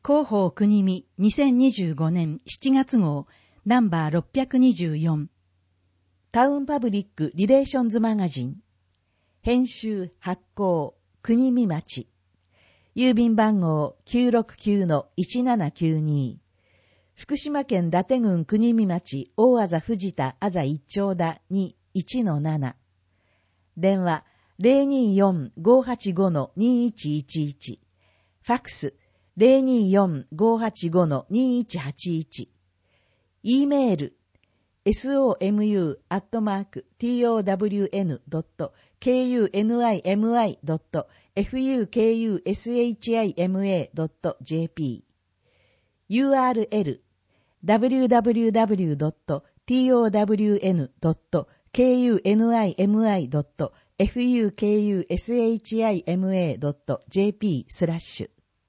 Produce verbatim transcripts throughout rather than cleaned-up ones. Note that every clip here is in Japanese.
広報国見にせんにじゅうごねんしちがつ号ナンバーろっぴゃくにじゅうよんタウンパブリックリレーションズマガジン編集発行国見町郵便番号 きゅうろくきゅうのいちななきゅうに 福島県伊達郡国見町大字藤田あざ一丁田 にいちのなな 電話 ゼロにーよん ごーはちご にーいちいちいち ファックス ゼロにーよん ごーはちご にーいちはちいち E メール エスオーエムユー アットマーク ティーオーダブリューエヌ ドット ケーユーエヌアイエムアイ ドット エフユーケーユーエスエイチアイエムエー ドット ジェーピー ユーアールエル ダブリューダブリューダブリュー ドット ティーオーダブリューエヌ ドット ケーユーエヌアイエムアイ ドット エフユーケーユーエスエイチアイエムエー ドット ジェーピー スラッシュ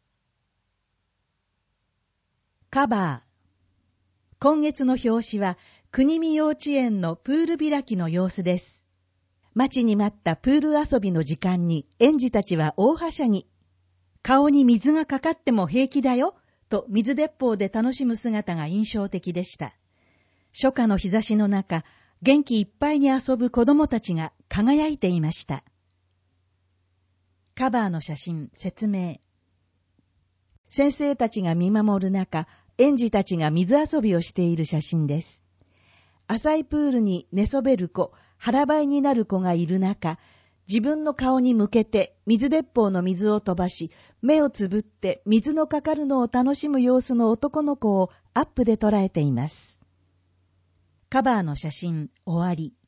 カバー。今月の表紙は国見幼稚園のプール開きの様子です。待ちに待ったプール遊びの時間に園児たちは大はしゃぎ。顔に水がかかっても平気だよと水鉄砲で楽しむ姿が印象的でした。初夏の日差しの中、元気いっぱいに遊ぶ子供たちが輝いていました。カバーの写真、説明。先生たちが見守る中、園児たちが水遊びをしている写真です。浅いプールに寝そべる子、腹ばいになる子がいる中、自分の顔に向けて水鉄砲の水を飛ばし、目をつぶって水のかかるのを楽しむ様子の男の子をアップで捉えています。カバーの写真、終わり。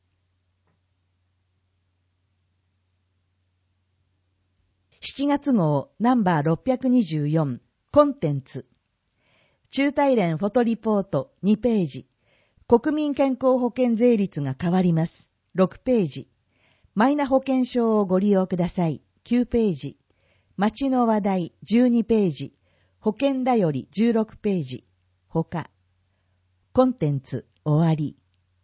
しちがつ号ナンバーろっぴゃくにじゅうよんコンテンツ中大連フォトリポートにページ国民健康保険税率が変わりますろくページマイナ保険証をご利用くださいきゅうページ町の話題じゅうにページ保険だよりじゅうろくページ他コンテンツ終わり。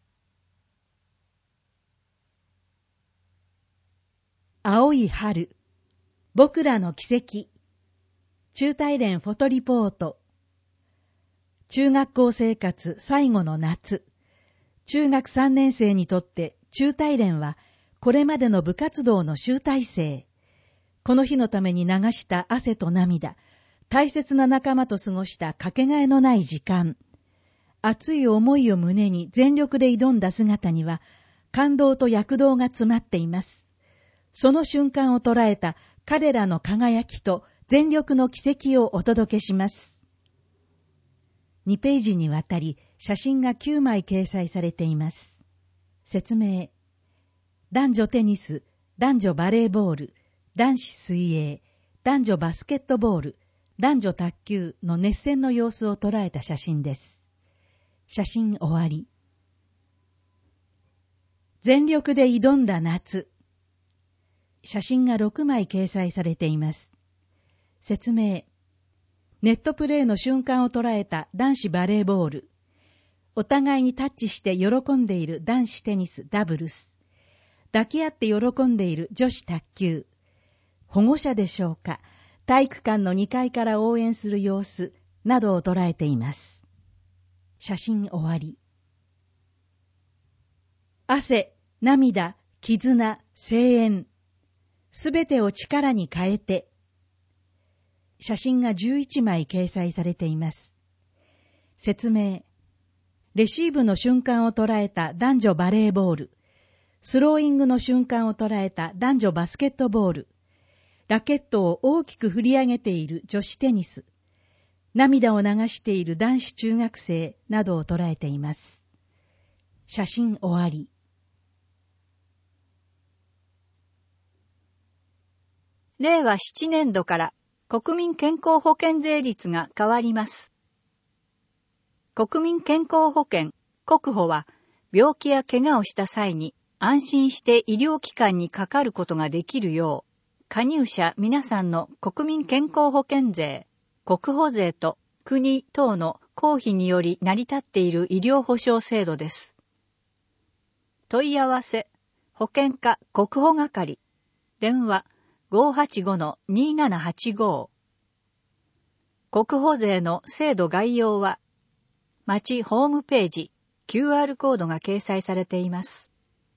青い春僕らの奇跡中大連フォトリポート中学校生活最後の夏中学さんねん生にとって中大連はこれまでの部活動の集大成この日のために流した汗と涙大切な仲間と過ごしたかけがえのない時間熱い思いを胸に全力で挑んだ姿には感動と躍動が詰まっていますその瞬間を捉えた彼らの輝きと全力の奇跡をお届けします。にページにわたり写真がきゅうまい掲載されています。説明。男女テニス、男女バレーボール、男子水泳、男女バスケットボール、男女卓球の熱戦の様子を捉えた写真です。写真終わり。全力で挑んだ夏。写真がろくまい掲載されています。説明。ネットプレーの瞬間を捉えた男子バレーボール。お互いにタッチして喜んでいる男子テニスダブルス。抱き合って喜んでいる女子卓球。保護者でしょうか。体育館のにかいから応援する様子などを捉えています。写真終わり。汗、涙、絆、声援。すべてを力に変えて。写真がじゅういちまい掲載されています。説明。レシーブの瞬間を捉えた男女バレーボール。スローイングの瞬間を捉えた男女バスケットボール。ラケットを大きく振り上げている女子テニス。涙を流している男子中学生などを捉えています。写真終わり。 れいわななねんどから国民健康保険税率が変わります。国民健康保険国保は病気や怪我をした際に安心して医療機関にかかることができるよう加入者皆さんの国民健康保険税、国保税と国等の公費により成り立っている医療保障制度です。問い合わせ保険課国保係電話ごーはちごのにーななはちご国保税の制度概要は、町ホームページ、キューアール コードが掲載されています。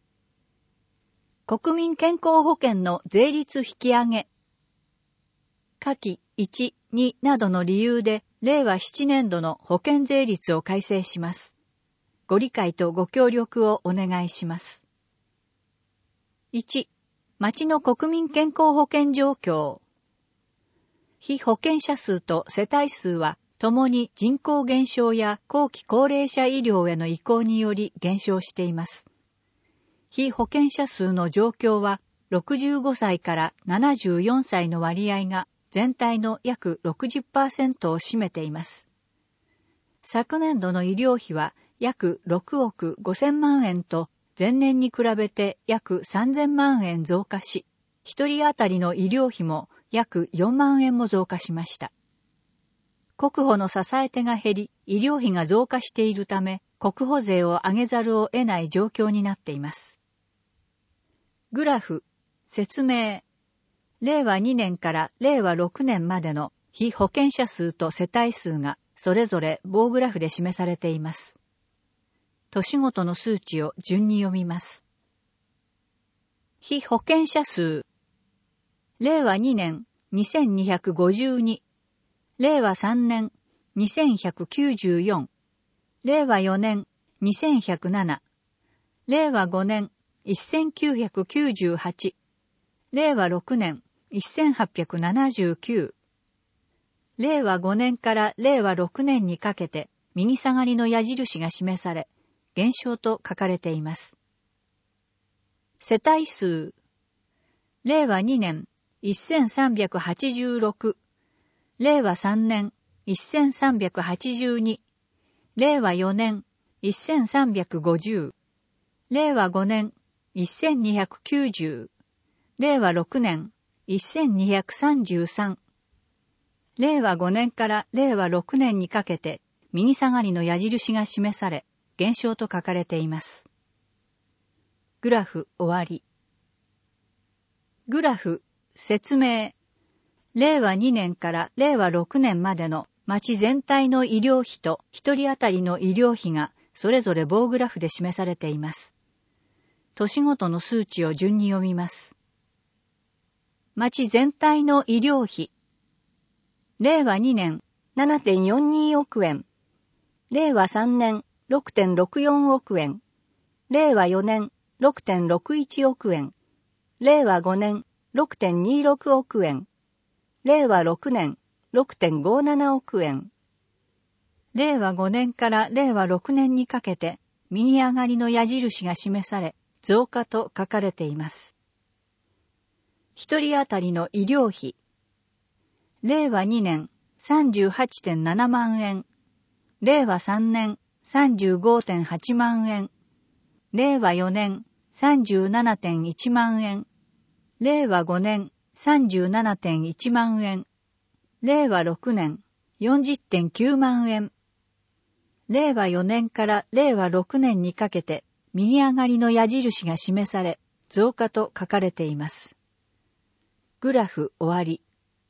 国民健康保険の税率引き上げ。下記いち、になどの理由で、れいわななねん度の保険税率を改正します。ご理解とご協力をお願いします。いち、町の国民健康保険状況。被保険者数と世帯数は、ともに人口減少や後期高齢者医療への移行により減少しています。被保険者数の状況は、ろくじゅうごさいからななじゅうよんさいの割合が全体の約 ろくじゅっパーセント を占めています。昨年度の医療費は約ろくおくごせんまんえんと前年に比べて約さんぜんまんえん増加し、一人当たりの医療費も約よんまんえんも増加しました。国保の支え手が減り、医療費が増加しているため、国保税を上げざるを得ない状況になっています。グラフ、説明。れいわにねんかられいわろくねんまでの被保険者数と世帯数がそれぞれ棒グラフで示されています。年ごとの数値を順に読みます。被保険者数。れいわにねんにせんにひゃくごじゅうに、れいわさんねんにせんひゃくきゅうじゅうよん、れいわよねんにせんひゃくなな、れいわごねんせんきゅうひゃくきゅうじゅうはち、れいわろくねんせんはっぴゃくななじゅうきゅう、れいわごねんかられいわろくねんにかけて右下がりの矢印が示され、減少と書かれています。世帯数。れいわにねんせんさんびゃくはちじゅうろく、れいわさんねんせんさんびゃくはちじゅうに、れいわよねんせんさんびゃくごじゅう、れいわごねんせんにひゃくきゅうじゅう、れいわろくねんせんにひゃくさんじゅうさん、れいわごねんかられいわろくねんにかけて右下がりの矢印が示され、減少と書かれています。グラフ終わり。グラフ、説明。れいわにねんかられいわろくねんまでの町全体の医療費と一人当たりの医療費がそれぞれ棒グラフで示されています。年ごとの数値を順に読みます。町全体の医療費。れいわにねん ななてんよんにおくえん。れいわさんねん ろくてんろくよんおくえん。れいわよねん ろくてんろくいちおくえん。れいわごねん ろくてんにろくおくえん。れいわろくねん ろくてんごななおくえん。れいわごねんかられいわろくねんにかけて右上がりの矢印が示され、増加と書かれています。一人当たりの医療費。れいわにねん さんじゅうはちてんななまんえん。れいわさんねん さんじゅうごてんはちまんえん。れいわよねん さんじゅうななてんいちまんえん。れいわごねん さんじゅうななてんいちまんえん。れいわろくねん よんじゅってんきゅうまんえん。れいわよねんかられいわろくねんにかけて右上がりの矢印が示され、増加と書かれています。グラフ終わり。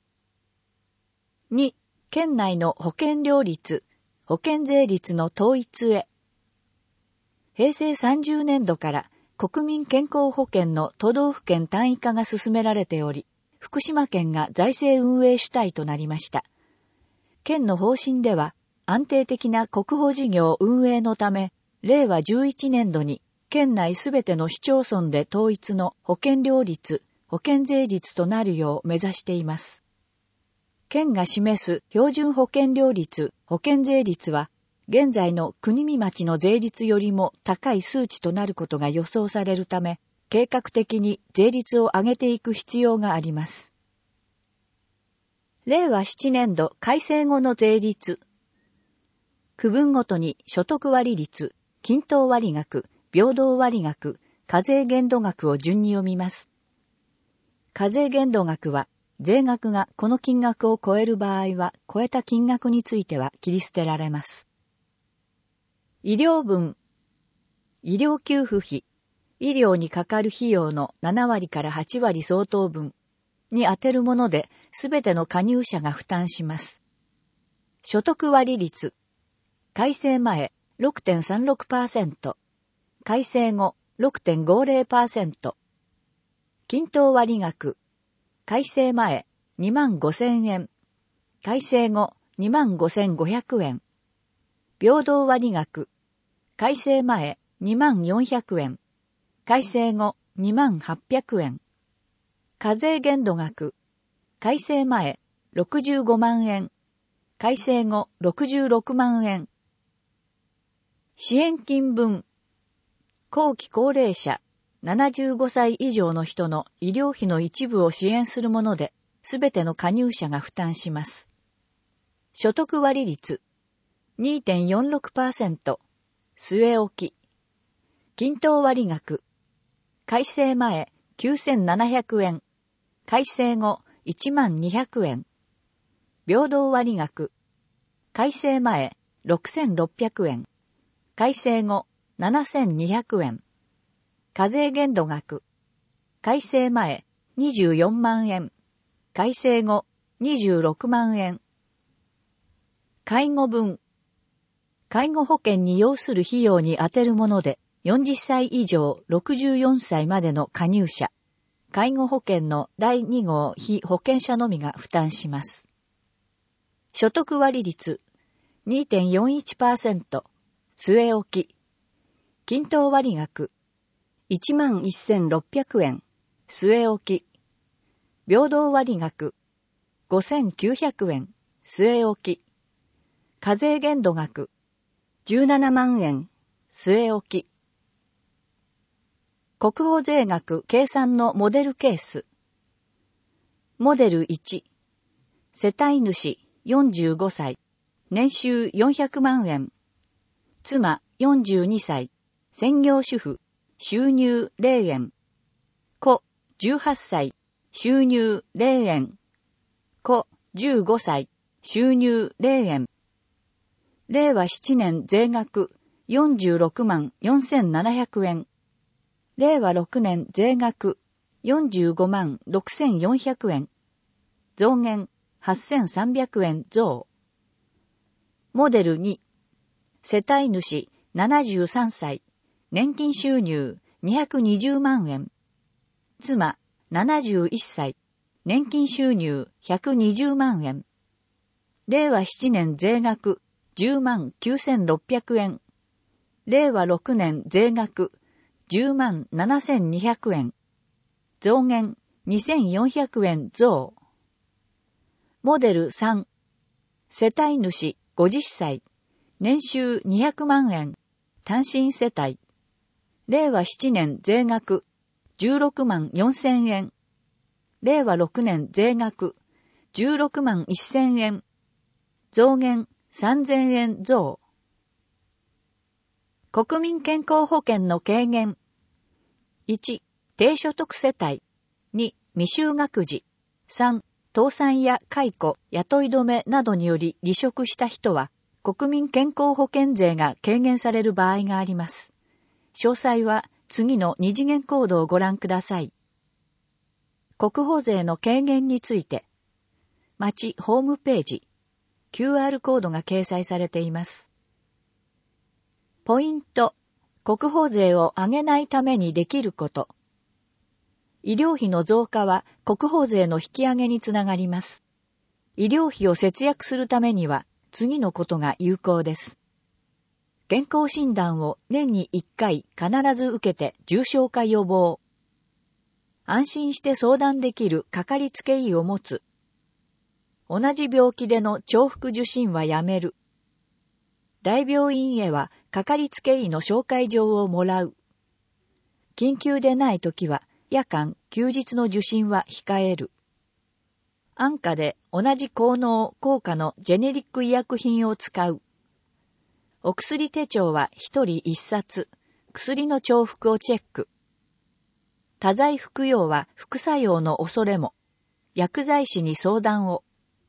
に、県内の保険料率、保険税率の統一へ。へいせいさんじゅうねんどから国民健康保険の都道府県単位化が進められており、福島県が財政運営主体となりました。県の方針では、安定的な国保事業運営のため、れいわじゅういちねんどに県内すべての市町村で統一の保険料率、保険税率となるよう目指しています。県が示す標準保険料率、保険税率は、現在の国見町の税率よりも高い数値となることが予想されるため、計画的に税率を上げていく必要があります。れいわななねんど改正後の税率。区分ごとに所得割率、均等割額、平等割額、課税限度額を順に読みます。課税限度額は、税額がこの金額を超える場合は、超えた金額については切り捨てられます。医療分。医療給付費。医療にかかる費用のななわりからはちわり相当分に充てるもので、すべての加入者が負担します。 所得割率。改正前 ろくてんさんろくパーセント。改正後 ろくてんごぜろパーセント。均等割額。改正前にまんごせんえん。改正後にまんごせんごひゃくえん。平等割額。改正前にまんよんひゃくえん。改正後にまんはっぴゃくえん。課税限度額。改正前ろくじゅうごまんえん。改正後ろくじゅうろくまんえん。支援金分。後期高齢者ななじゅうごさい以上の人の医療費の一部を支援するもので、すべての加入者が負担します。所得割率 にてんよんろくパーセント。据え置き。均等割額。改正前きゅうせんななひゃくえん。改正後いちまんにひゃくえん。平等割額。改正前ろくせんろっぴゃくえん。改正後ななせんにひゃくえん。課税限度額。改正前にじゅうよんまんえん。改正後にじゅうろくまんえん。介護分。介護保険に要する費用に充てるもので、よんじゅっさい以上ろくじゅうよんさいまでの加入者。介護保険のだいに号被保険者のみが負担します。所得割率 にてんよんいちパーセント。据え置き。均等割額。いちまんせんろっぴゃくえん。据え置き。平等割額。ごせんきゅうひゃくえん。据え置き。課税限度額。じゅうななまんえん。据え置き。国保税額計算のモデルケース。モデルいち。世帯主よんじゅうごさい。年収よんひゃくまんえん。妻よんじゅうにさい。専業主婦。収入ゼロえん。子じゅうはっさい。収入ゼロえん。子じゅうごさい。収入ゼロえん。れいわななねん税額よんじゅうろくまんよんせんななひゃくえん。れいわろくねん税額よんじゅうごまんろくせんよんひゃくえん。増減はっせんさんびゃくえん増。モデルに。世帯主ななじゅうさんさい。年金収入にひゃくにじゅうまんえん。妻ななじゅういっさい。年金収入ひゃくにじゅうまんえん。れいわななねん税額じゅうまんきゅうせんろっぴゃくえん。れいわろくねん税額じゅうまんななせんにひゃくえん。増減にせんよんひゃくえん増。モデルさん。世帯主ごじゅっさい。年収にひゃくまんえん。単身世帯。れいわななねん税額じゅうろくまんよんせんえん。れいわろくねん税額じゅうろくまんせんえん。増減さんぜんえん増。国民健康保険の軽減。いち、低所得世帯。に、未就学児。さん、倒産や解雇、雇い止めなどにより離職した人は、国民健康保険税が軽減される場合があります。詳細は次の二次元コードをご覧ください。国保税の軽減について、町ホームページ、キューアール コードが掲載されています。ポイント、国保税を上げないためにできること。医療費の増加は国保税の引き上げにつながります。医療費を節約するためには次のことが有効です。健康診断を年にいっかい必ず受けて重症化予防。安心して相談できるかかりつけ医を持つ。同じ病気での重複受診はやめる。大病院へはかかりつけ医の紹介状をもらう。緊急でないときは夜間、休日の受診は控える。安価で同じ効能、効果のジェネリック医薬品を使う。お薬手帳は一人一冊、薬の重複をチェック。多剤服用は副作用の恐れも。薬剤師に相談を。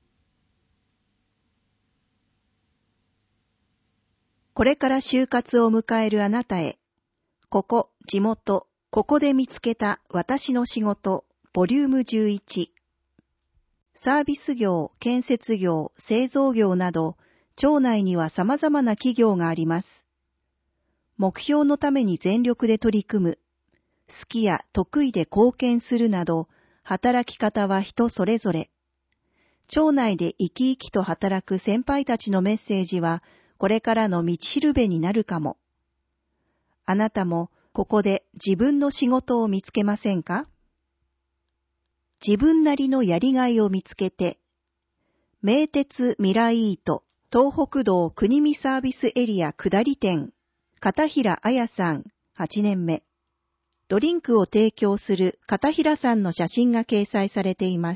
これから就活を迎えるあなたへ。ここ、地元、ここで見つけた私の仕事、ボリュームじゅういち。サービス業、建設業、製造業など、 町内には様々な企業があります。目標のために全力で取り組む、好きや得意で貢献するなど、働き方は人それぞれ。町内で生き生きと働く先輩たちのメッセージは、これからの道しるべになるかも。あなたもここで自分の仕事を見つけませんか？自分なりのやりがいを見つけて、名鉄ミライート東北道国見サービスエリア下り店、片平彩さんはちねんめ。ドリンクを提供する片平さんの写真が掲載されています。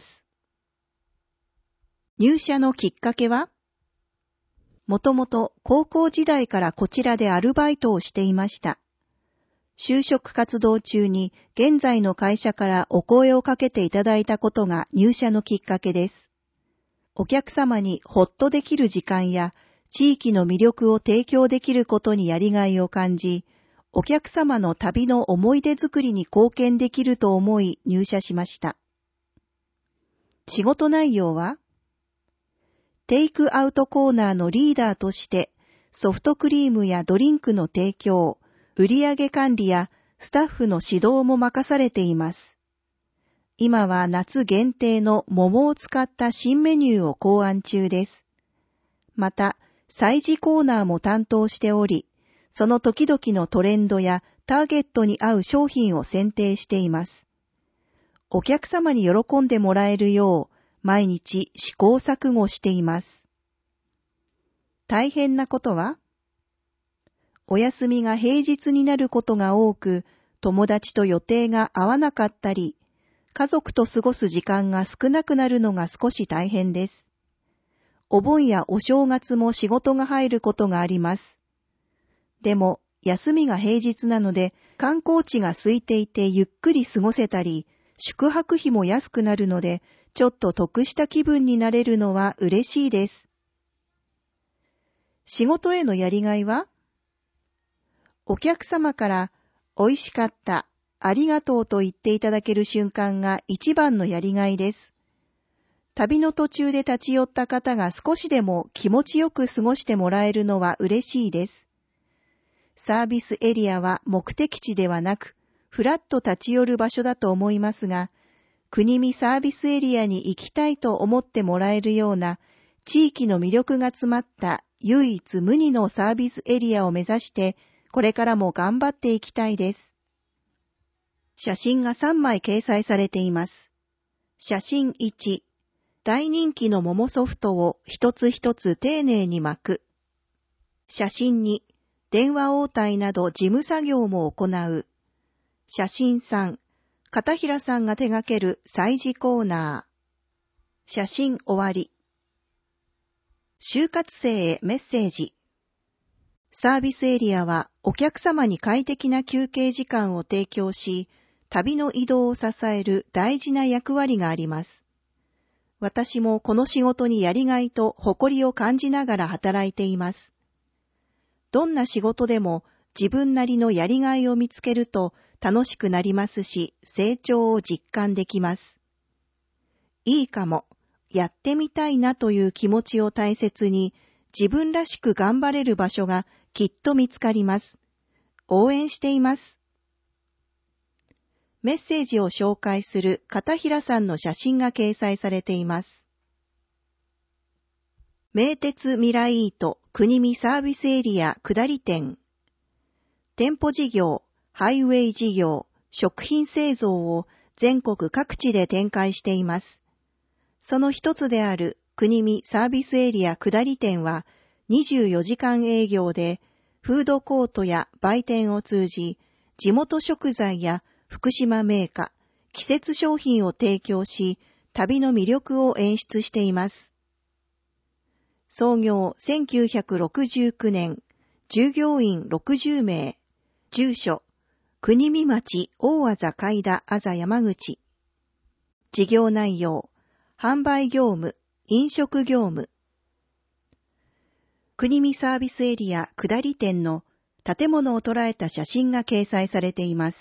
入社のきっかけは？もともと高校時代からこちらでアルバイトをしていました。就職活動中に現在の会社からお声をかけていただいたことが入社のきっかけです。お客様にほっとできる時間や地域の魅力を提供できることにやりがいを感じ、お客様の旅の思い出作りに貢献できると思い入社しました。仕事内容は、テイクアウトコーナーのリーダーとしてソフトクリームやドリンクの提供、売上管理やスタッフの指導も任されています。今は夏限定の桃を使った新メニューを考案中です。また、催事コーナーも担当しており、その時々のトレンドやターゲットに合う商品を選定しています。お客様に喜んでもらえるよう、毎日試行錯誤しています。大変なことは？お休みが平日になることが多く、友達と予定が合わなかったり、家族と過ごす時間が少なくなるのが少し大変です。お盆やお正月も仕事が入ることがあります。でも、休みが平日なので、観光地が空いていてゆっくり過ごせたり、宿泊費も安くなるので、ちょっと得した気分になれるのは嬉しいです。仕事へのやりがいは？お客様から美味しかった、ありがとうと言っていただける瞬間が一番のやりがいです。旅の途中で立ち寄った方が少しでも気持ちよく過ごしてもらえるのは嬉しいです。サービスエリアは目的地ではなく、ふらっと立ち寄る場所だと思いますが、国見サービスエリアに行きたいと思ってもらえるような地域の魅力が詰まった唯一無二のサービスエリアを目指してこれからも頑張っていきたいです。写真がさんまい掲載されています。写真いち、大人気の桃ソフトを一つ一つ丁寧に巻く。写真に、電話応対など事務作業も行う。写真さん、片平さんが手掛ける催事コーナー。写真終わり。就活生へメッセージ。サービスエリアはお客様に快適な休憩時間を提供し、旅の移動を支える大事な役割があります。私もこの仕事にやりがいと誇りを感じながら働いています。どんな仕事でも自分なりのやりがいを見つけると楽しくなりますし、成長を実感できます。いいかも、やってみたいなという気持ちを大切に、自分らしく頑張れる場所がきっと見つかります。応援しています。メッセージを紹介する片平さんの写真が掲載されています。名鉄ミライート国見サービスエリア下り店。店舗事業、ハイウェイ事業、食品製造を全国各地で展開しています。その一つである国見サービスエリア下り店はにじゅうよじかん営業で、フードコートや売店を通じ、地元食材や福島銘菓、季節商品を提供し、旅の魅力を演出しています。創業せんきゅうひゃくろくじゅうきゅうねん、従業員ろくじゅうめい、住所、国見町大字海田あざ山口。事業内容、販売業務、飲食業務。国見サービスエリア下り店の建物を捉えた写真が掲載されています。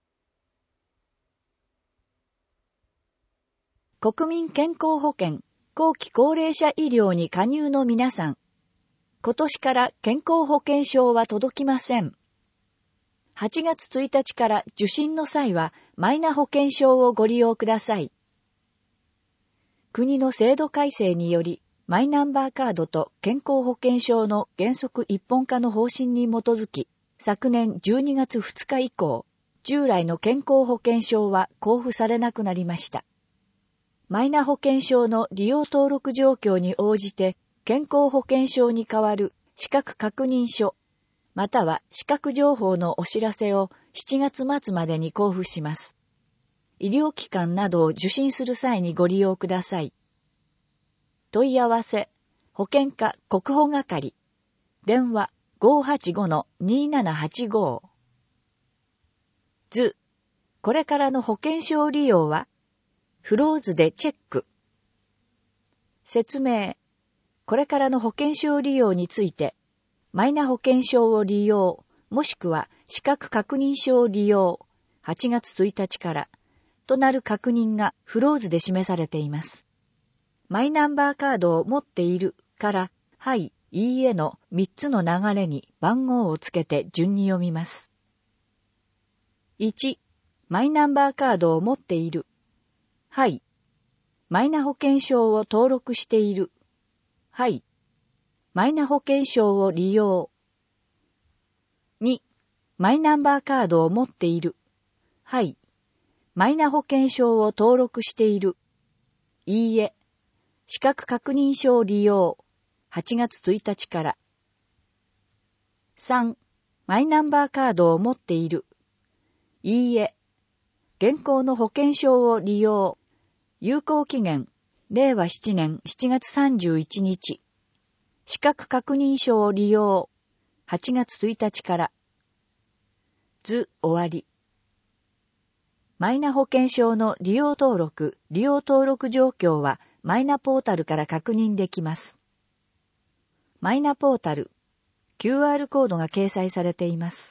国民健康保険後期高齢者医療に加入の皆さん、今年から健康保険証は届きません。はちがつついたちから受診の際はマイナ保険証をご利用ください。国の制度改正により、マイナンバーカードと健康保険証の原則一本化の方針に基づき、昨年じゅうにがつふつか以降、従来の健康保険証は交付されなくなりました。マイナ保険証の利用登録状況に応じて、健康保険証に代わる資格確認書、または資格情報のお知らせをしちがつまつまでに交付します。医療機関などを受診する際にご利用ください。問い合わせ、保険課国保係、電話 ごーはちごのにーななはちご。図、これからの保険証利用は、フローズでチェック。説明、これからの保険証利用について、マイナ保険証を利用、もしくは資格確認書を利用、はちがつついたちから、となる確認がフローズで示されています。マイナンバーカードを持っているから、はい、いいえのみっつの流れに番号をつけて順に読みます。いち、マイナンバーカードを持っている。はい。マイナ保険証を登録している。はい。マイナ保険証を利用。に、マイナンバーカードを持っている。はい。マイナ保険証を登録している。いいえ。資格確認書を利用。はちがつついたちから。さん、マイナンバーカードを持っている。いいえ。現行の保険証を利用。有効期限、れいわしちねんしちがつさんじゅういちにち。資格確認書を利用。はちがつついたちから。図終わり。マイナ保険証の利用登録、利用登録状況はマイナポータルから確認できます。マイナポータル、キューアール コードが掲載されています。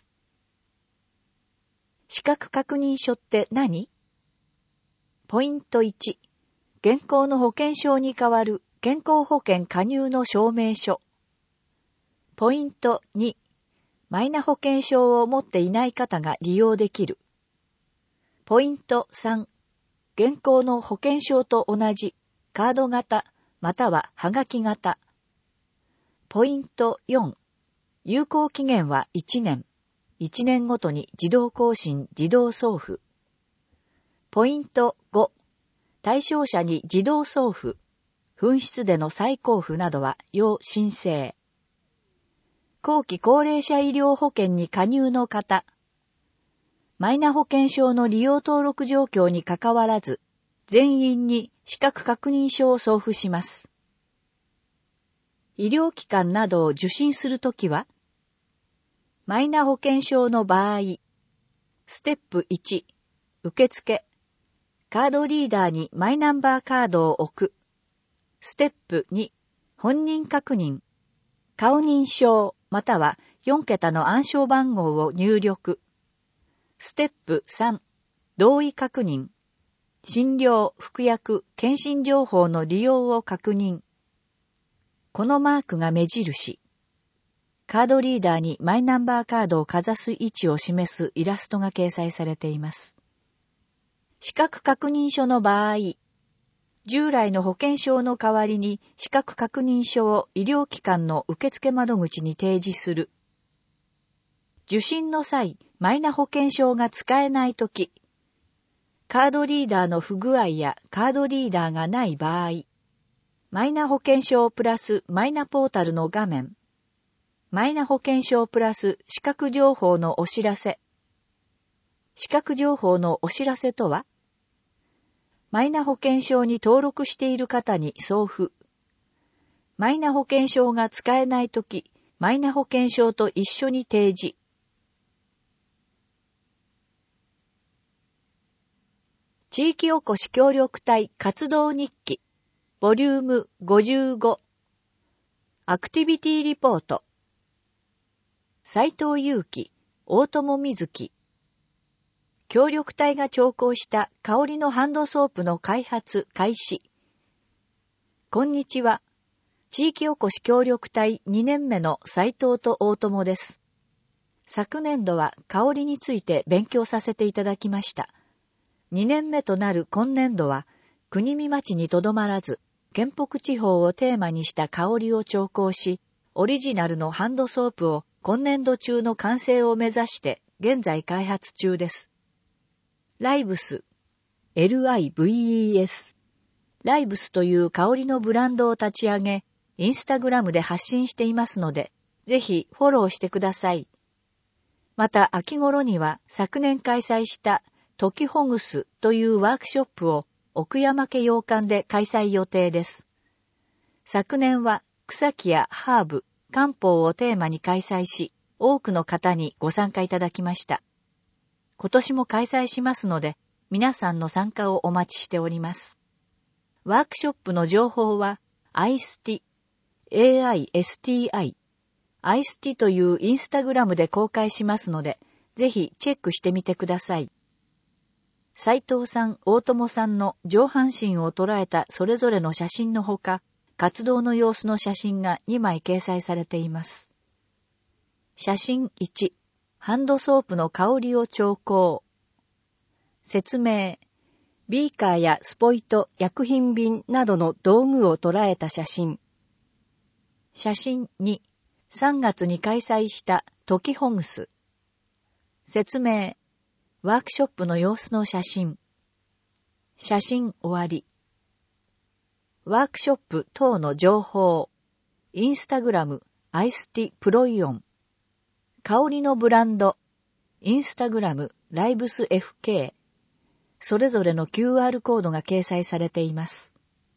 資格確認書って何？ポイントいち、現行の保険証に代わる健康保険加入の証明書。ポイントに、マイナ保険証を持っていない方が利用できる。ポイントさん、現行の保険証と同じカード型またははがき型。ポイントよん、有効期限はいちねん。いちねんごとに自動更新、自動送付。ポイントご、対象者に自動送付。紛失での再交付などは要申請。後期高齢者医療保険に加入の方。マイナ保険証の利用登録状況にかかわらず、全員に資格確認書を送付します。医療機関などを受診するときは、マイナ保険証の場合、ステップいち、受付、カードリーダーにマイナンバーカードを置く。ステップに、本人確認、顔認証またはよんけたの暗証番号を入力。ステップさん、同意確認、診療、服薬、検診情報の利用を確認。このマークが目印。カードリーダーにマイナンバーカードをかざす位置を示すイラストが掲載されています。資格確認書の場合、従来の保険証の代わりに資格確認書を医療機関の受付窓口に提示する。受診の際、マイナ保険証が使えないとき、カードリーダーの不具合やカードリーダーがない場合、マイナ保険証プラスマイナポータルの画面、マイナ保険証プラス資格情報のお知らせ。資格情報のお知らせとは、マイナ保険証に登録している方に送付。マイナ保険証が使えないとき、マイナ保険証と一緒に提示。地域おこし協力隊活動日記、ボリュームごじゅうご。アクティビティリポート。斉藤祐樹、大友瑞希。協力隊が調校した香りのハンドソープの開発開始。 こんにちは。地域おこし協力隊にねんめの斉藤と大友です。昨年度は香りについて勉強させていただきました。にねんめとなる今年度は、国見町にとどまらず、県北地方をテーマにした香りを調香し、オリジナルのハンドソープを今年度中の完成を目指して現在開発中です。ライブス、エルアイブイイーエス、ライブスという香りのブランドを立ち上げ、インスタグラムで発信していますので、ぜひフォローしてください。また秋頃には昨年開催したトキホグスというワークショップを奥山家洋館で開催予定です。昨年は草木やハーブ、漢方をテーマに開催し、多くの方にご参加いただきました。今年も開催しますので、皆さんの参加をお待ちしております。ワークショップの情報は、アイスティ、エーアイエスティーアイ、アイスティというインスタグラムで公開しますので、ぜひチェックしてみてください。斉藤さん、大友さんの上半身を捉えたそれぞれの写真のほか、活動の様子の写真がにまい掲載されています。写真いち、ハンドソープの香りを調香。説明、ビーカーやスポイト、薬品瓶などの道具を捉えた写真。写真に、さんがつに開催したトキホグス。説明、ワークショップの様子の写真。写真終わり。ワークショップ等の情報。インスタグラム、アイスティプロイオン。香りのブランド。インスタグラム、ライブス エフケー。それぞれの キューアール コードが掲載されています。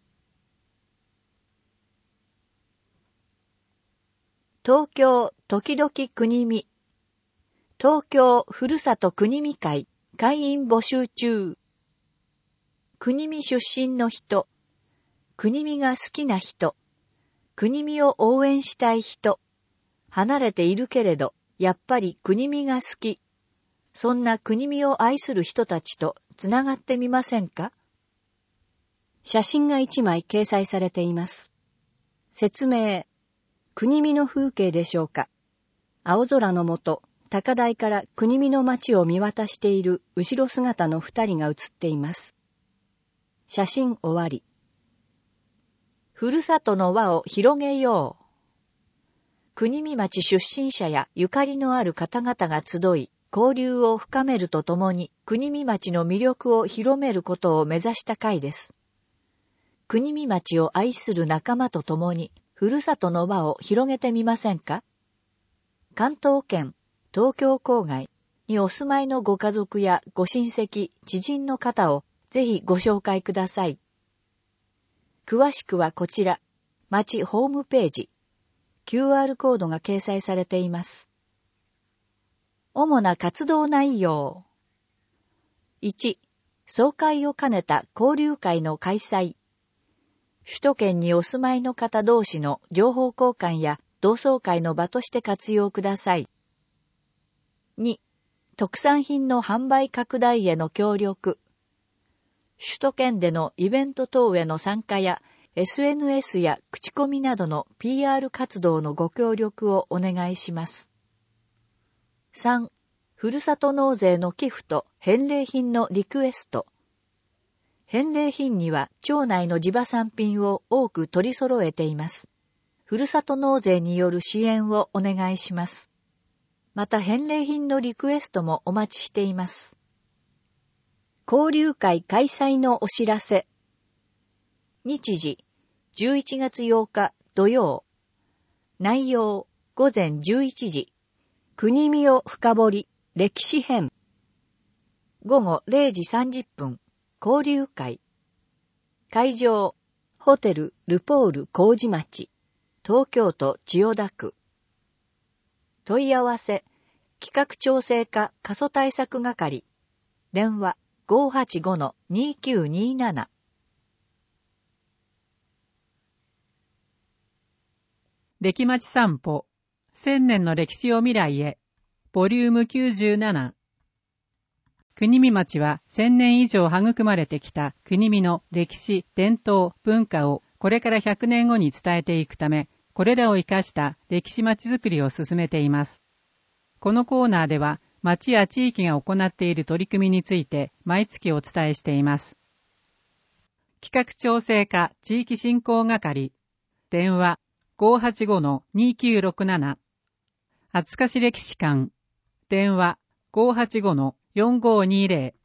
東京時々国見。東京ふるさと国見会会員募集中。国見出身の人、国見が好きな人、国見を応援したい人、離れているけれどやっぱり国見が好き、そんな国見を愛する人たちとつながってみませんか？写真がいちまい掲載されています。説明、国見の風景でしょうか。青空の下、高台から国見の町を見渡している後ろ姿の二人が写っています。写真終わり。ふるさとの輪を広げよう。国見町出身者やゆかりのある方々が集い、交流を深めるとともに国見町の魅力を広めることを目指した会です。国見町を愛する仲間とともに、ふるさとの輪を広げてみませんか？関東圏、東京郊外にお住まいのご家族やご親戚、知人の方をぜひご紹介ください。詳しくはこちら、町ホームページ、キューアール コードが掲載されています。主な活動内容。いち、総会を兼ねた交流会の開催。首都圏にお住まいの方同士の情報交換や同窓会の場として活用ください。に、特産品の販売拡大への協力。首都圏でのイベント等への参加や エスエヌエス や口コミなどの ピーアール 活動のご協力をお願いします。さん、ふるさと納税の寄付と返礼品のリクエスト。返礼品には町内の地場産品を多く取り揃えています。ふるさと納税による支援をお願いします。また返礼品のリクエストもお待ちしています。交流会開催のお知らせ。日時、じゅういちがつようか土曜。内容、ごぜんじゅういちじ。国見を深掘り、歴史編。ごごれいじさんじゅっぷん。交流会。会場、ホテルルポール麹町、東京都千代田区。問い合わせ、企画調整課過疎対策係。電話 ごーはちごのにーきゅうにーなな。 歴町散歩、千年の歴史を未来へ、ボリュームきゅうじゅうなな。国見町は千年以上育まれてきた国見の歴史、伝統、文化をこれからひゃくねんごに伝えていくため、これらを生かした歴史まちづくりを進めています。このコーナーでは、町や地域が行っている取り組みについて毎月お伝えしています。企画調整課地域振興係、電話 ごーはちごのにきゅうろくなな、厚かし歴史館、電話 ごーはちごのよんごーにーぜろ、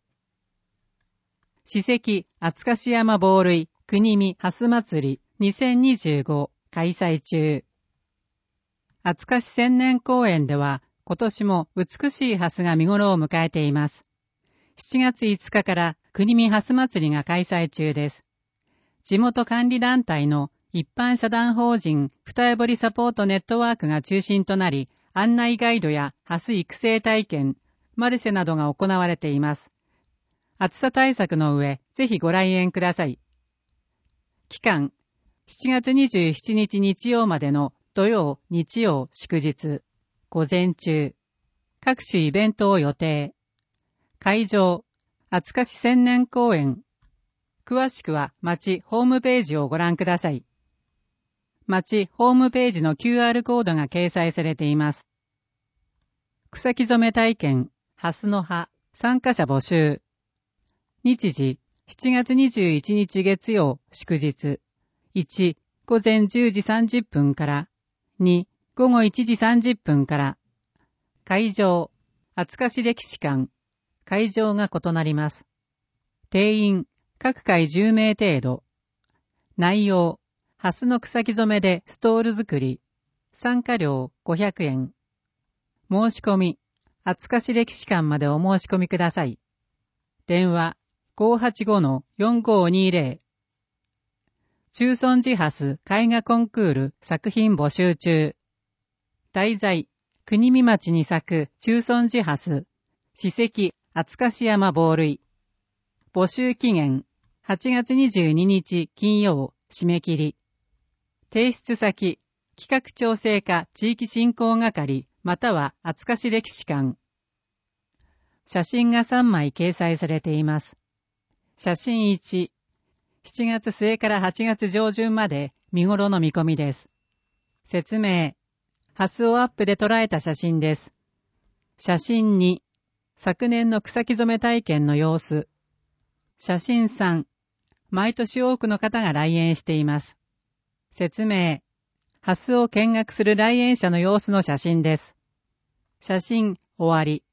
史跡厚かし山防塁国見ハス祭りにせんにじゅうご開催中。厚かし千年公園では今年も美しいハスが見頃を迎えています。しちがついつかから国見ハス祭りが開催中です。地元管理団体の一般社団法人二重堀サポートネットワークが中心となり、案内ガイドやハス育成体験、マルシェなどが行われています。暑さ対策の上、ぜひご来園ください。期間、しちがつにじゅうしちにち日曜までの土曜、日曜、祝日、午前中、各種イベントを予定。会場、厚かし千年公園。詳しくは町ホームページをご覧ください。町ホームページの キューアール コードが掲載されています。草木染め体験、ハスの葉、参加者募集。日時、しちがつにじゅういちにち月曜、祝日。いち、午前じゅうじさんじゅっぷんから。に、午後いちじさんじゅっぷんから。会場、厚かし歴史館。会場が異なります。定員、各回じゅうめい程度。内容、ハスの草木染めでストール作り。参加料ごひゃくえん。申し込み、厚かし歴史館までお申し込みください。電話 ごーはちごのよんごーにーぜろ。中尊寺ハス絵画コンクール作品募集中。題材、国見町に咲く中尊寺ハス、史跡厚かし山防塁。募集期限、はちがつにじゅうににち金曜、締め切り。提出先、企画調整課地域振興係または厚かし歴史館。写真がさんまい掲載されています。写真いち、しちがつすえからはちがつ上旬まで見頃の見込みです。説明、ハスをアップで捉えた写真です。写真に、昨年の草木染め体験の様子。写真さん、毎年多くの方が来園しています。説明、ハスを見学する来園者の様子の写真です。写真終わり。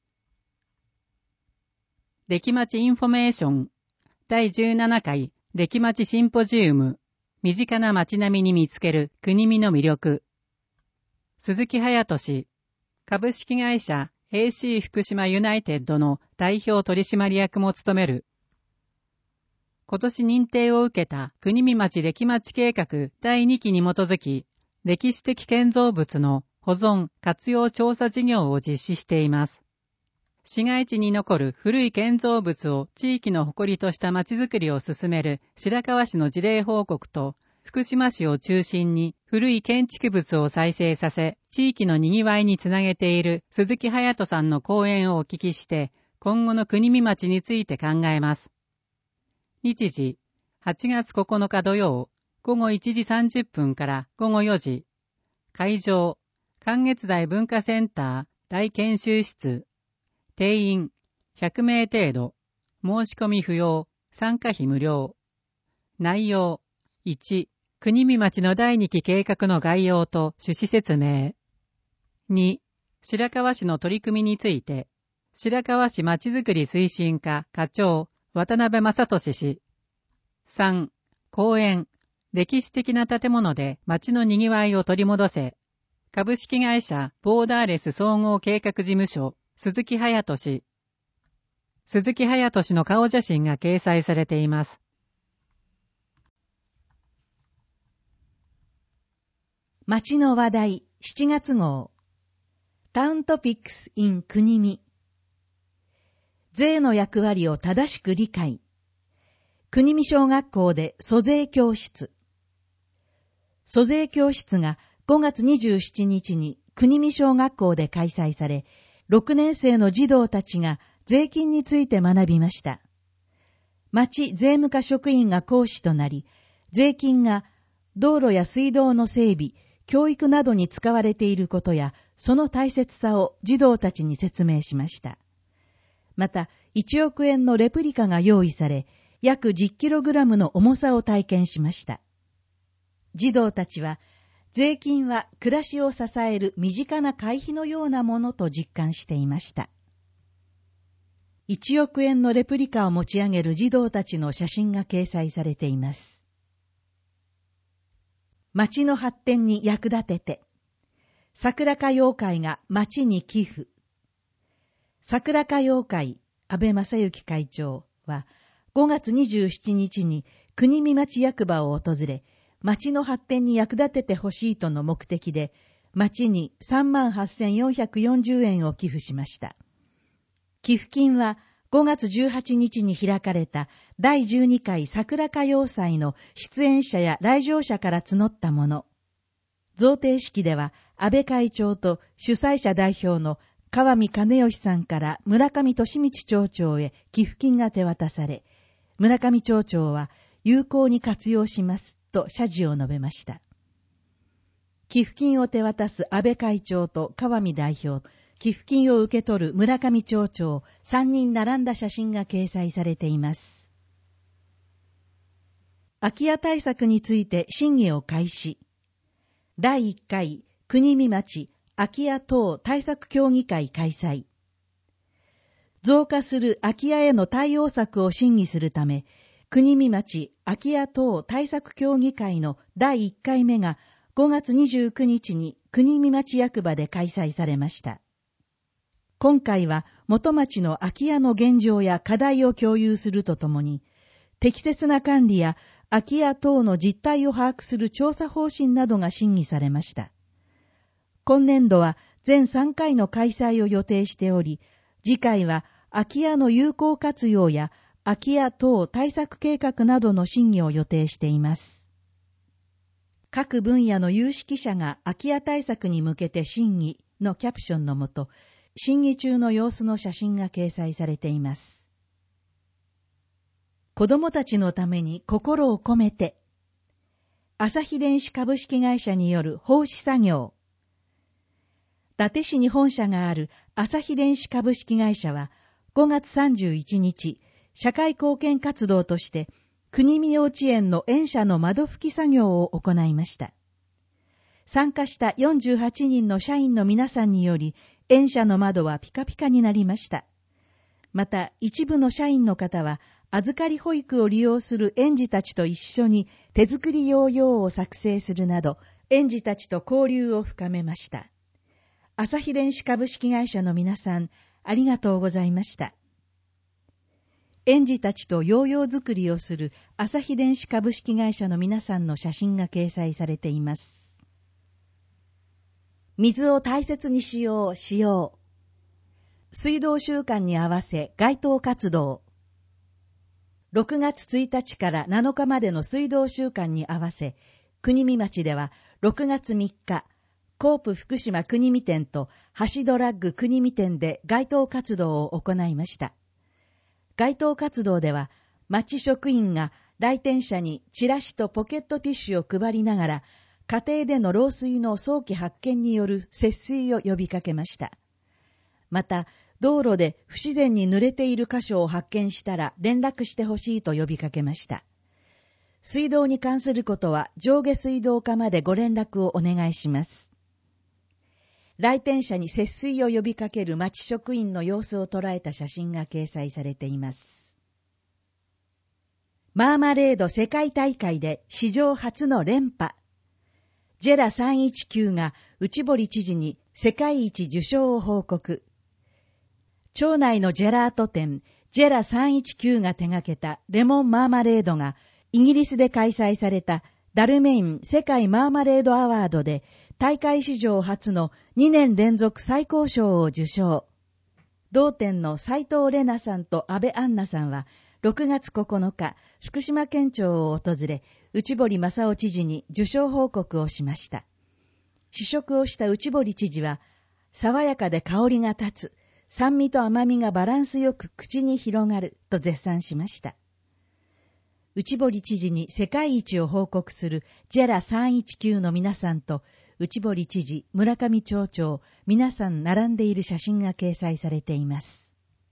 歴町インフォメーションだいじゅうななかい歴町シンポジウム、身近な町並みに見つける国見の魅力。鈴木隼人氏、株式会社 エーシー 福島ユナイテッドの代表取締役も務める。今年認定を受けた国見町歴町計画だいにきに基づき、歴史的建造物の保存・活用調査事業を実施しています。市街地に残る古い建造物を地域の誇りとした町づくりを進める白河市の事例報告と、福島市を中心に古い建築物を再生させ、地域の賑わいにつなげている鈴木隼人さんの講演をお聞きして、今後の国見町について考えます。日時、はちがつここのか土曜、ごごいちじさんじゅっぷんからごごよじ。会場、関月台文化センター大研修室。定員ひゃくめい程度。申し込み不要。参加費無料。内容いち、国見町のだいにき計画の概要と趣旨説明。に、白河市の取り組みについて、白河市まちづくり推進課課長、渡辺正俊氏。さん、講演、歴史的な建物で町のにぎわいを取り戻せ。株式会社ボーダーレス総合計画事務所、鈴木隼人氏。鈴木隼人氏の顔写真が掲載されています。 町の話題しちがつ号。タウントピックス in 国見。税の役割を正しく理解。国見小学校で租税教室。租税教室がごがつにじゅうしちにちに国見小学校で開催され、ろくねんせいの児童たちが税金について学びました。町税務課職員が講師となり、 税金が道路や水道の整備、教育などに使われていることや、その大切さを児童たちに説明しました。また、いちおくえんのレプリカが用意され、約 じゅっキログラム の重さを体験しました。児童たちは、税金は暮らしを支える身近な会費のようなものと実感していました。いちおくえんのレプリカを持ち上げる児童たちの写真が掲載されています。町の発展に役立てて、桜歌謡会が町に寄付。桜歌謡会、安倍正幸会長は、ごがつにじゅうしちにちに国見町役場を訪れ、町の発展に役立ててほしいとの目的で、町に さんまんはっせんよんひゃくよんじゅうえんを寄付しました。寄付金はごがつじゅうはちにちに開かれただいじゅうにかい桜歌謡祭の出演者や来場者から募ったもの。贈呈式では安倍会長と主催者代表の川見金義さんから村上利道町長へ寄付金が手渡され、村上町長は有効に活用しますと謝辞を述べました。寄付金を手渡す安倍会長と川見代表、寄付金を受け取る村上町長、さんにん並んだ写真が掲載されています。空き家対策について審議を開始。だいいっかい国見町空き家等対策協議会開催。増加する空き家への対応策を審議するため、国見町空き家等対策協議会のだいいっかいめがごがつにじゅうくにちに国見町役場で開催されました。今回は元町の空き家の現状や課題を共有するとともに、適切な管理や空き家等の実態を把握する調査方針などが審議されました。今年度は全さんかいの開催を予定しており、次回は空き家の有効活用や空き家等対策計画などの審議を予定しています。各分野の有識者が空き家対策に向けて審議のキャプションのもと、審議中の様子の写真が掲載されています。子どもたちのために心を込めて、朝日電子株式会社による奉仕作業。伊達市に本社がある朝日電子株式会社は、ごがつさんじゅういちにち、社会貢献活動として、国見幼稚園の園舎の窓拭き作業を行いました。参加したよんじゅうはちにんの社員の皆さんにより、園舎の窓はピカピカになりました。また、一部の社員の方は、預かり保育を利用する園児たちと一緒に手作りヨーヨーを作成するなど、園児たちと交流を深めました。朝日電子株式会社の皆さん、ありがとうございました。園児たちとヨーヨー作りをする朝日電子株式会社の皆さんの写真が掲載されています。水を大切にしよう、しよう。水道週間に合わせ街頭活動。ろくがつついたちからなのかまでの水道週間に合わせ、国見町ではろくがつみっか、コープ福島国見店と橋ドラッグ国見店で街頭活動を行いました。街頭活動では、町職員が来店者にチラシとポケットティッシュを配りながら、家庭での漏水の早期発見による節水を呼びかけました。また、道路で不自然に濡れている箇所を発見したら連絡してほしいと呼びかけました。水道に関することは上下水道課までご連絡をお願いします。来店者に節水を呼びかける町職員の様子を捉えた写真が掲載されています。マーマレード世界大会で史上初の連覇。ジェラさんいちきゅうが内堀知事に世界一受賞を報告。町内のジェラート店、ジェラさんいちきゅうが手掛けたレモンマーマレードがイギリスで開催されたダルメイン世界マーマレードアワードで大会史上初のにねん連続最高賞を受賞。同店の斉藤玲奈さんと安倍杏奈さんはろくがつここのか、福島県庁を訪れ、内堀正夫知事に受賞報告をしました。試食をした内堀知事は、爽やかで香りが立つ、酸味と甘みがバランスよく口に広がると絶賛しました。 内堀知事に世界一を報告するジェラさんいちきゅうの皆さんと、内堀知事、村上町長、皆さん並んでいる写真が掲載されています。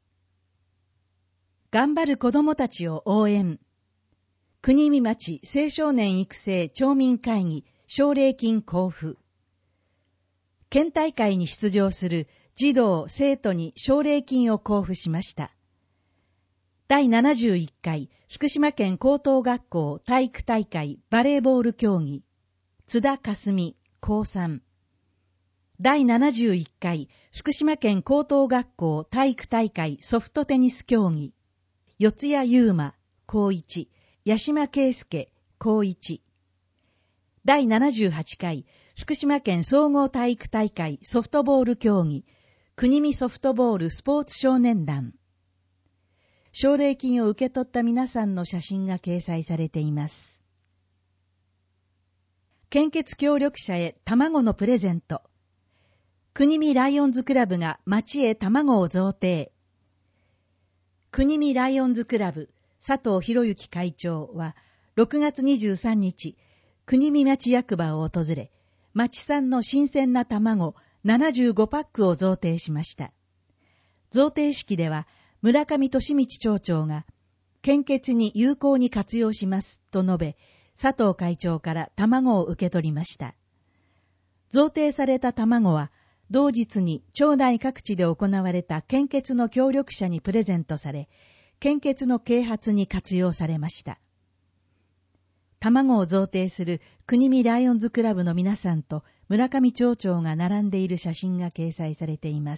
頑張る子供たちを応援。国見町青少年育成町民会議奨励金交付。県大会に出場する児童・生徒に奨励金を交付しました。第ななじゅういっかい福島県高等学校体育大会バレーボール競技、津田かすみ、こうさん。第ななじゅういっかい福島県高等学校体育大会ソフトテニス競技、四谷優馬、こういち、八島圭介、こういち。第ななじゅうはちかい福島県総合体育大会ソフトボール競技、国見ソフトボールスポーツ少年団。奨励金を受け取った皆さんの写真が掲載されています。献血協力者へ卵のプレゼント。国見ライオンズクラブが町へ卵を贈呈。国見ライオンズクラブ佐藤博之会長はろくがつにじゅうさんにち、国見町役場を訪れ、町産の新鮮な卵ななじゅうごパックを贈呈しました。贈呈式では、村上俊道町長が、献血に有効に活用しますと述べ、佐藤会長から卵を受け取りました。贈呈された卵は、同日に町内各地で行われた献血の協力者にプレゼントされ、献血の啓発に活用されました。卵を贈呈する国見ライオンズクラブの皆さんと村上町長が並んでいる写真が掲載されています。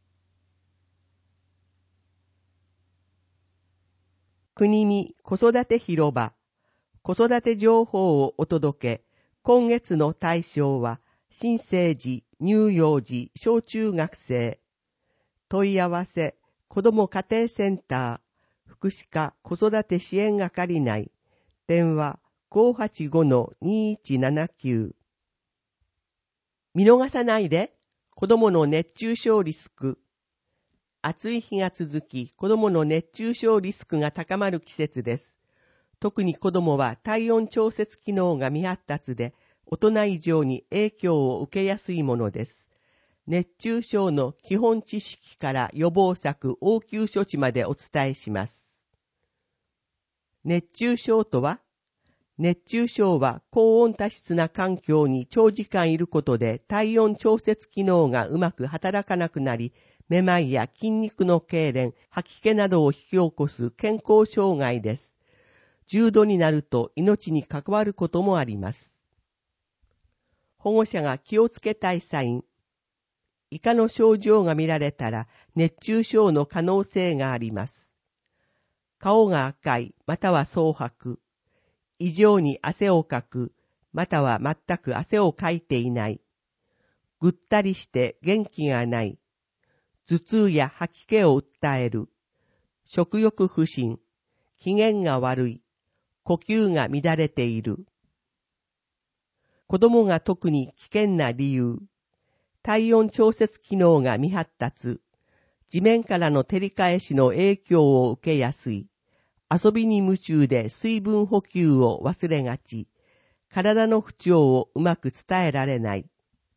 国見子育て広場、子育て情報をお届け。今月の対象は、新生児、乳幼児、小中学生。問い合わせ、子ども家庭センター、福祉課子育て支援係内。電話 ごーはちごのにいちななきゅう。見逃さないで、子どもの熱中症リスク。暑い日が続き、子どもの熱中症リスクが高まる季節です。特に子どもは体温調節機能が未発達で、大人以上に影響を受けやすいものです。熱中症の基本知識から予防策、応急処置までお伝えします。熱中症とは、熱中症は高温多湿な環境に長時間いることで体温調節機能がうまく働かなくなり、めまいや筋肉の痙攣、吐き気などを引き起こす健康障害です。じゅうどになると命に関わることもあります。保護者が気をつけたいサイン。以下の症状が見られたら熱中症の可能性があります。顔が赤い、または蒼白。異常に汗をかく、または全く汗をかいていない。ぐったりして元気がない。頭痛や吐き気を訴える。食欲不振。機嫌が悪い。呼吸が乱れている。子供が特に危険な理由。体温調節機能が未発達。地面からの照り返しの影響を受けやすい。遊びに夢中で水分補給を忘れがち。体の不調をうまく伝えられない。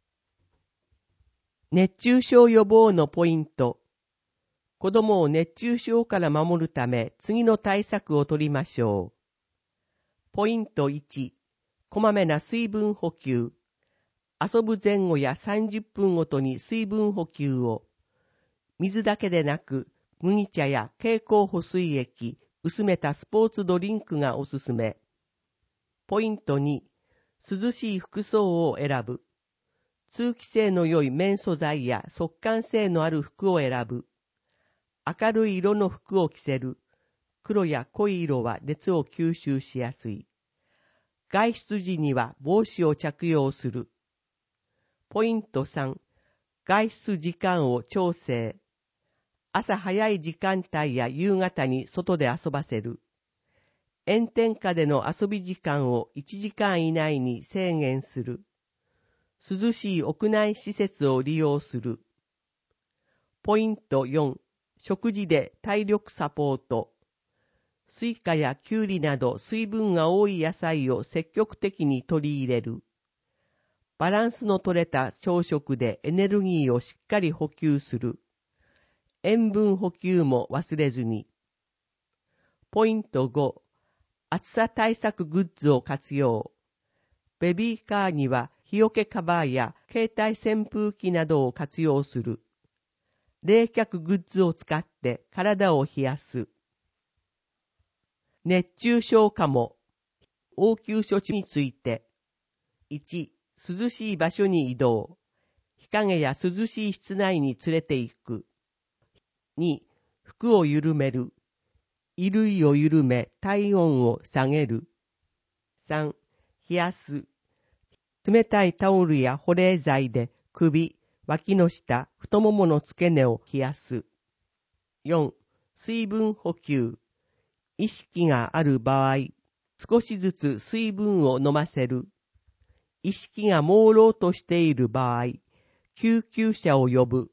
熱中症予防のポイント。子供を熱中症から守るため次の対策を取りましょう。ポイントいち、こまめな水分補給。遊ぶ前後やさんじゅっぷんごとに水分補給を。水だけでなく、麦茶や経口補水液、薄めたスポーツドリンクがおすすめ。ポイントに、涼しい服装を選ぶ。通気性の良い綿素材や速乾性のある服を選ぶ。明るい色の服を着せる。黒や濃い色は熱を吸収しやすい。外出時には帽子を着用する。ポイントさん、外出時間を調整。朝早い時間帯や夕方に外で遊ばせる。炎天下での遊び時間をいちじかん以内に制限する。涼しい屋内施設を利用する。ポイントよん、食事で体力サポート。 スイカやキュウリなど水分が多い野菜を積極的に取り入れる。バランスの取れた朝食でエネルギーをしっかり補給する。塩分補給も忘れずに。ポイントご、暑さ対策グッズを活用。ベビーカーには日よけカバーや携帯扇風機などを活用する。冷却グッズを使って体を冷やす。熱中症かも。応急処置について。いち、涼しい場所に移動。日陰や涼しい室内に連れて行く。に、服を緩める。衣類を緩め体温を下げる。さん、冷やす。冷たいタオルや保冷剤で首、脇の下、太ももの付け根を冷やす。よん、水分補給。意識がある場合、少しずつ水分を飲ませる。意識が朦朧としている場合、救急車を呼ぶ。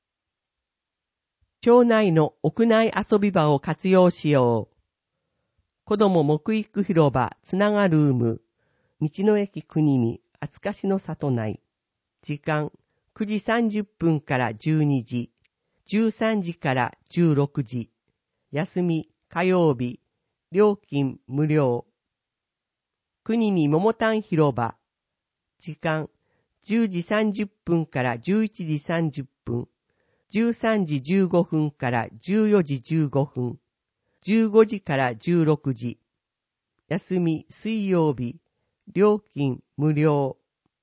町内の屋内遊び場を活用しよう。子ども木育広場つながルーム、道の駅国見、厚かしの里内。時間、くじさんじゅっぷんからじゅうにじ、じゅうさんじからじゅうろくじ。休み、火曜日、料金無料。国見桃丹広場。時間、じゅうじさんじゅっぷんからじゅういちじさんじゅっぷん。じゅうさんじじゅうごふんからじゅうよじじゅうごふん。じゅうごじからじゅうろくじ。休み、水曜日。料金無料。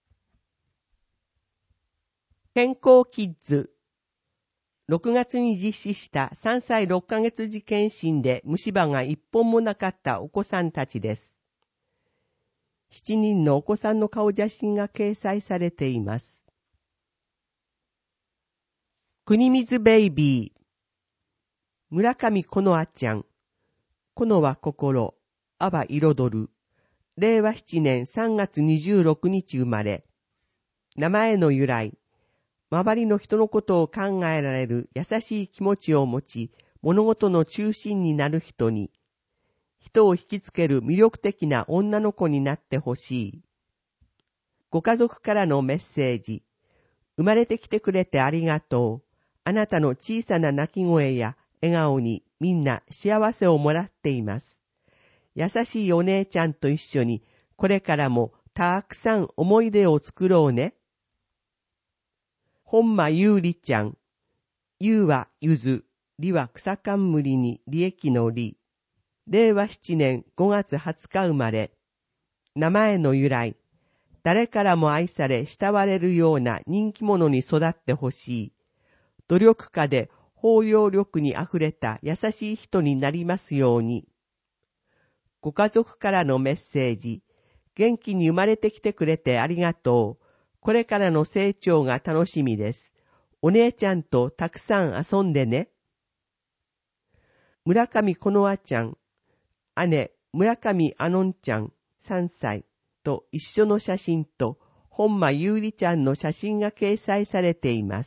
健康キッズ。ろくがつに実施したさんさいろっかげつ時検診で虫歯が一本もなかったお子さんたちです。しちにんのお子さんの顔写真が掲載されています。国水ベイビー。村上このあちゃん。このは心、あは彩る。れいわななねんさんがつにじゅうろくにち生まれ。名前の由来。周りの人のことを考えられる優しい気持ちを持ち、物事の中心になる人に、人を引きつける魅力的な女の子になってほしい。ご家族からのメッセージ。生まれてきてくれてありがとう。あなたの小さな泣き声や笑顔にみんな幸せをもらっています。優しいお姉ちゃんと一緒にこれからもたくさん思い出を作ろうね。本間ゆうりちゃん。ゆうはゆず、りは草冠に利益のり。れいわななねんごがつはつか生まれ。名前の由来。誰からも愛され慕われるような人気者に育ってほしい。努力家で包容力にあふれた優しい人になりますように。ご家族からのメッセージ。元気に生まれてきてくれてありがとう。これからの成長が楽しみです。お姉ちゃんとたくさん遊んでね。村上このあちゃん。姉、村上あのんちゃん、さんさいと一緒の写真と、本間ゆうりちゃんの写真が掲載されています。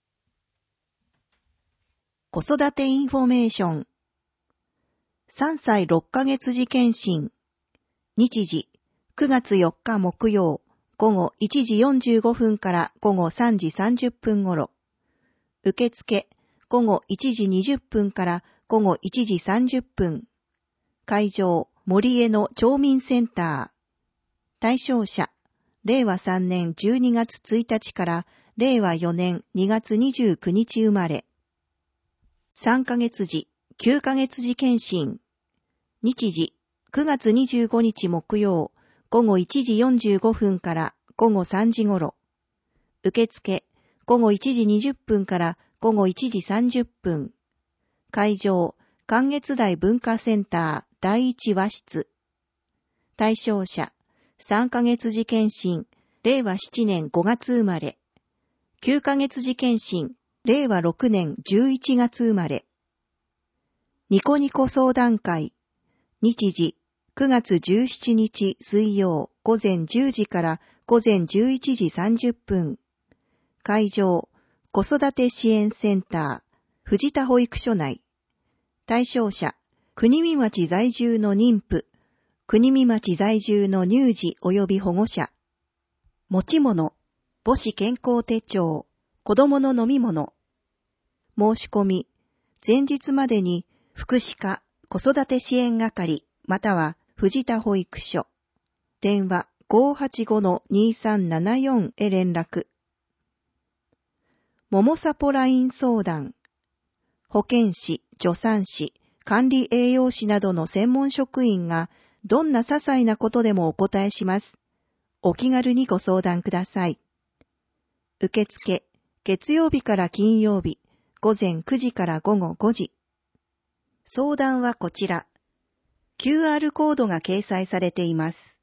子育てインフォメーション。さんさいろっかげつ時検診。日時、くがつよっか木曜、午後いちじよんじゅうごふんから午後さんじさんじゅっぷん頃。受付、午後いちじにじゅっぷんから午後いちじさんじゅっぷん。会場、森江の町民センター。対象者、れいわさんねんじゅうにがつついたちかられいわよねんにがつにじゅうくにち生まれ。さんかげつ時、きゅうかげつ時検診。日時、くがつにじゅうごにち木曜、午後いちじよんじゅうごふんから午後さんじ頃。受付、午後いちじにじゅっぷんから午後いちじさんじゅっぷん。会場、関月台文化センターだいいちわ室。対象者、さんかげつ時検診、れいわななねんごがつ生まれ。きゅうかげつ時検診、れいわろくねんじゅういちがつ生まれ。ニコニコ相談会。日時、くがつじゅうしちにち水曜午前じゅうじから午前じゅういちじさんじゅっぷん。会場、子育て支援センター、藤田保育所内。対象者、 国見町在住の妊婦、国見町在住の乳児及び保護者、持ち物、母子健康手帳、子供の飲み物、申し込み、前日までに福祉課子育て支援係または藤田保育所、電話 ごーはちごのにさんななよん へ連絡。ももさぽライン相談、保健師、助産師、管理栄養士などの専門職員がどんな些細なことでもお答えします。お気軽にご相談ください。受付、月曜日から金曜日、午前くじから午後ごじ。相談はこちら。キューアール コードが掲載されています。